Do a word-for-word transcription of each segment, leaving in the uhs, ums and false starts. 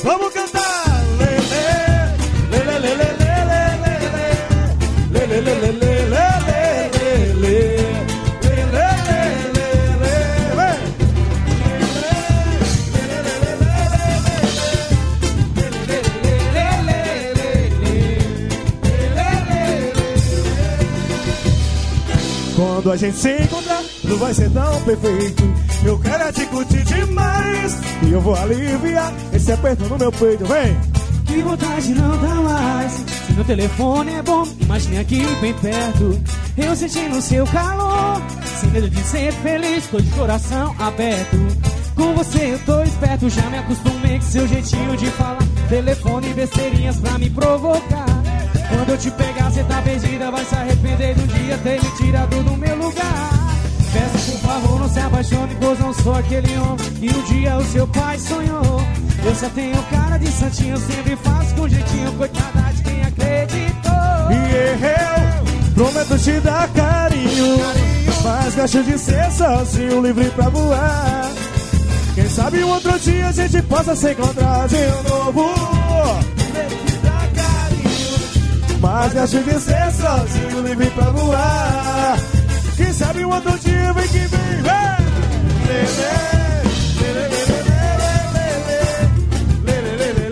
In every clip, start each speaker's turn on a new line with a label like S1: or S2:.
S1: Vamos cantar! Lelê, lelê, lelê, lelê, lelê, lelê, lelê, quando a gente se encontrar, não vai ser tão perfeito. Eu quero é te curtir demais e eu vou aliviar esse aperto no meu peito, vem!
S2: Que vontade não dá mais. Se meu telefone é bom, imagine aqui bem perto. Eu sentindo seu calor, sem medo de ser feliz, tô de coração aberto. Com você eu tô esperto, já me acostumei com seu jeitinho de falar. Telefone e besteirinhas pra me provocar. Quando eu te pegar, cê tá perdida, vai se arrepender do dia ter me tirado do meu lugar. Peço por favor, não se apaixone, pois não sou aquele homem que um dia o seu pai sonhou. Eu só tenho cara de santinho, sempre faço com jeitinho, coitada de quem acreditou.
S1: E eu prometo te dar carinho, carinho. Mas gosto de ser sozinho, livre pra voar. Quem sabe um outro dia a gente possa se encontrar de novo. Mas gosto de ser sozinho, livre pra voar. Quem sabe um outro dia vem que vem, vem. Lelê, lelê,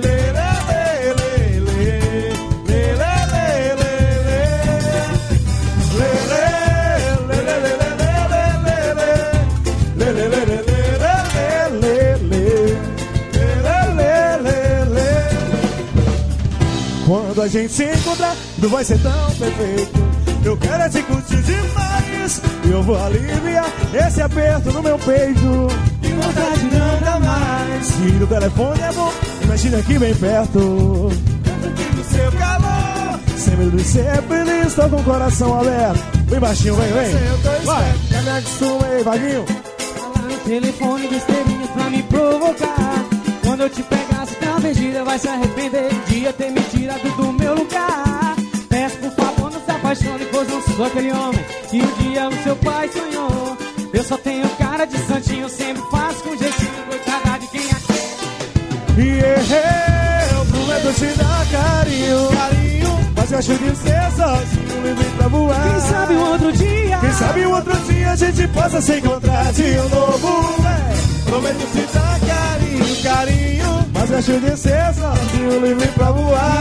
S1: quando a gente se encontrar, não vai ser tão perfeito. Eu quero é te curtir demais e eu vou aliviar esse aperto no meu peito.
S2: Que vontade não dá mais.
S1: Se o telefone é bom, imagina aqui bem perto. Sentindo seu calor, sem medo de ser feliz, tô com o coração aberto. Bem baixinho, vem, vem. Vai, já me acostumei, vaguinho.
S2: Falar no telefone, besteirinhas pra me provocar. Quando eu te pegar, se tá perdida, vai se arrepender de dia ter me tirado do meu lugar. Peço por favor, não se apaixone, pois não sou aquele homem que um dia o seu pai sonhou. Eu só tenho cara de santinho, sempre faço com jeitinho, coitada de quem acredita.
S1: E eu prometo te dar carinho, carinho. Mas gosto de ser sozinho, livre pra voar.
S2: Quem sabe um outro dia,
S1: quem sabe um outro dia a gente possa se encontrar de novo, é. Prometo te dar carinho, carinho. Mas gosto de ser sozinho, livre pra voar.